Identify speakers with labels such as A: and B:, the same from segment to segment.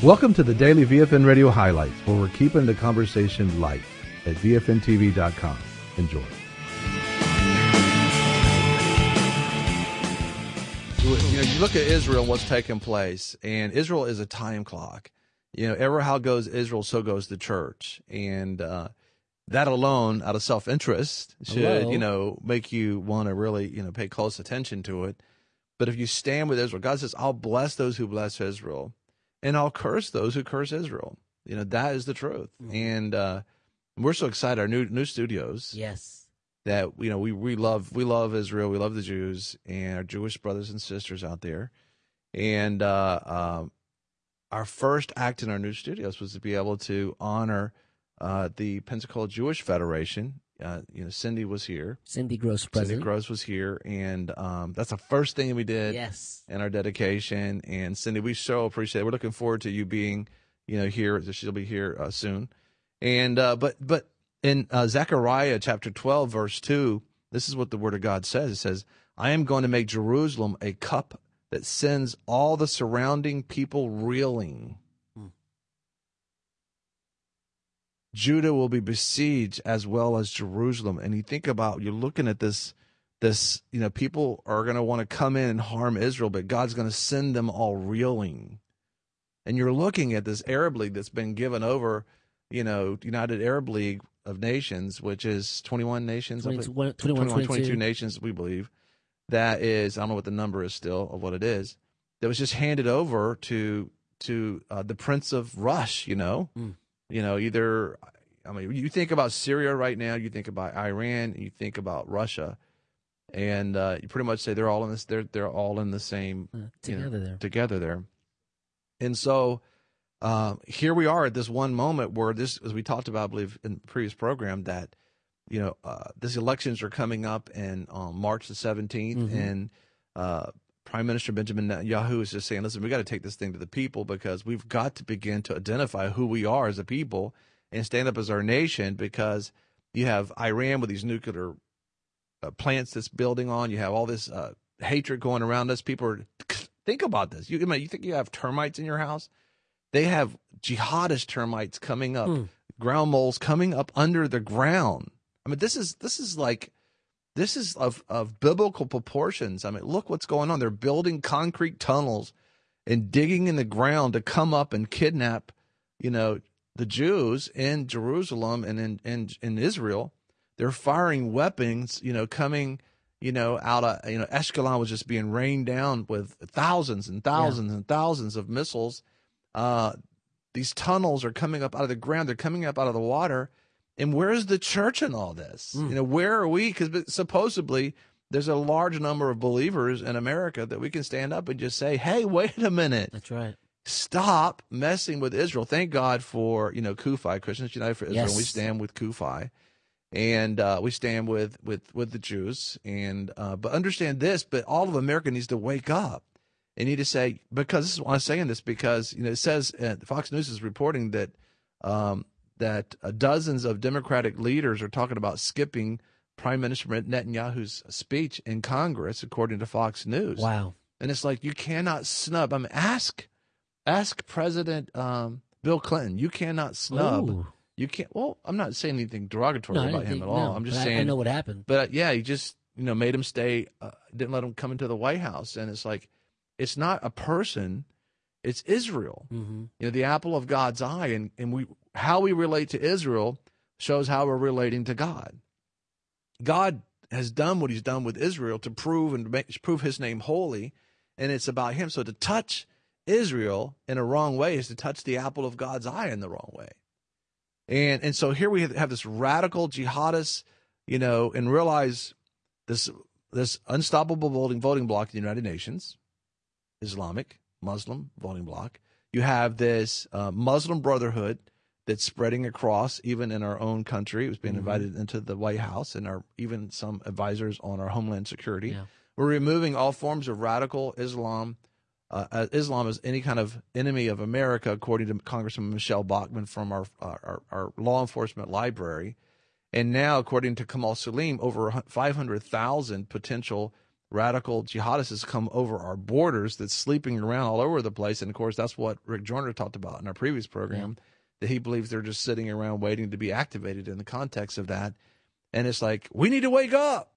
A: Welcome to the Daily VFN Radio Highlights, where we're keeping the conversation light at VFNTV.com. Enjoy.
B: You look at Israel and what's taking place, and Israel is a time clock. Ever how goes Israel, so goes the church. And that alone, out of self-interest, should, make you want to really, pay close attention to it. But if you stand with Israel, God says, I'll bless those who bless Israel, and I'll curse those who curse Israel. That is the truth. Mm-hmm. And we're so excited, our new studios.
C: Yes.
B: That, we love Israel, we love the Jews and our Jewish brothers and sisters out there. And our first act in our new studios was to be able to honor the Pensacola Jewish Federation. Cindy was here.
C: Cindy Gross, president.
B: Cindy Gross was here, and that's the first thing we did.
C: Yes.
B: In our dedication. And Cindy, we so appreciate it. We're looking forward to you being, here. She'll be here soon. And but in Zechariah chapter 12, verse 2, this is what the Word of God says. It says, I am going to make Jerusalem a cup that sends all the surrounding people reeling. Judah will be besieged as well as Jerusalem. And you think about, you're looking at this, people are going to want to come in and harm Israel, but God's going to send them all reeling. And you're looking at this Arab League that's been given over, United Arab League of Nations, which is 21 nations, 22 nations, we believe. That is, I don't know what the number is still of what it is, that was just handed over to the Prince of Rush, you think about Syria right now, you think about Iran, you think about Russia, and you pretty much say they're all in this. They're all in the same together there. And so here we are at this one moment where this, as we talked about, I believe in the previous program, that these elections are coming up on March the 17th, mm-hmm. and Prime Minister Benjamin Netanyahu is just saying, listen, we got to take this thing to the people, because we've got to begin to identify who we are as a people and stand up as our nation, because you have Iran with these nuclear plants that's building on. You have all this hatred going around us. People are, think about this. You think you have termites in your house? They have jihadist termites coming up, ground moles coming up under the ground. This is of biblical proportions. Look what's going on. They're building concrete tunnels and digging in the ground to come up and kidnap, the Jews in Jerusalem and in Israel. They're firing weapons, coming, out of, Ashkelon was just being rained down with thousands and thousands and thousands of missiles. These tunnels are coming up out of the ground. They're coming up out of the water. And where's the church in all this? Where are we? Because supposedly there's a large number of believers in America that we can stand up and just say, hey, wait a minute.
C: That's right.
B: Stop messing with Israel. Thank God for, CUFI, Christians United for Israel.
C: Yes.
B: We stand with CUFI. And we stand with the Jews. And but understand this, but all of America needs to wake up. They need to say, because this is why I'm saying this, because, it says, Fox News is reporting that dozens of Democratic leaders are talking about skipping Prime Minister Netanyahu's speech in Congress, according to Fox News.
C: Wow.
B: And it's like, you cannot snub. Ask President Bill Clinton. You cannot snub.
C: Ooh.
B: You can't. Well, I'm not saying anything derogatory about him at all. I'm just saying.
C: I know what happened.
B: But he just made him stay. Didn't let him come into the White House, and it's like, it's not a person. It's Israel.
C: Mm-hmm.
B: The apple of God's eye, and how we relate to Israel shows how we're relating to God. God has done what He's done with Israel to prove His name holy, and it's about Him. So to touch Israel in a wrong way is to touch the apple of God's eye in the wrong way. And so here we have this radical jihadist, and realize this unstoppable voting bloc in the United Nations, Islamic, Muslim voting bloc. You have this Muslim Brotherhood that's spreading across, even in our own country. It was being invited into the White House, and even some advisors on our Homeland Security.
C: Yeah.
B: We're removing all forms of radical Islam. Islam is any kind of enemy of America, according to Congressman Michelle Bachmann from our law enforcement library. And now, according to Kamal Salim, over 500,000 potential radical jihadists come over our borders that's sleeping around all over the place. And, of course, that's what Rick Joyner talked about in our previous program, that he believes they're just sitting around waiting to be activated in the context of that. And it's like, we need to wake up.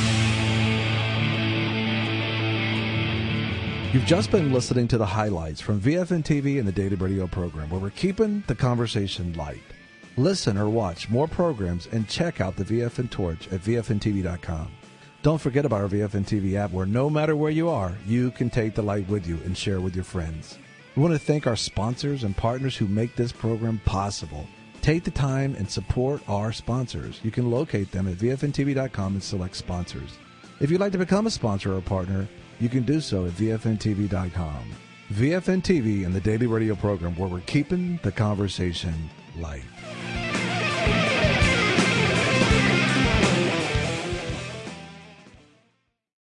A: You've just been listening to the highlights from VFN TV and the Daily Radio program, where we're keeping the conversation light. Listen or watch more programs and check out the VFN Torch at VFNTV.com. Don't forget about our VFN TV app, where no matter where you are, you can take the light with you and share with your friends. We want to thank our sponsors and partners who make this program possible. Take the time and support our sponsors. You can locate them at VFNTV.com and select sponsors. If you'd like to become a sponsor or partner, you can do so at VFNTV.com. VFN TV and the Daily Radio program, where we're keeping the conversation light.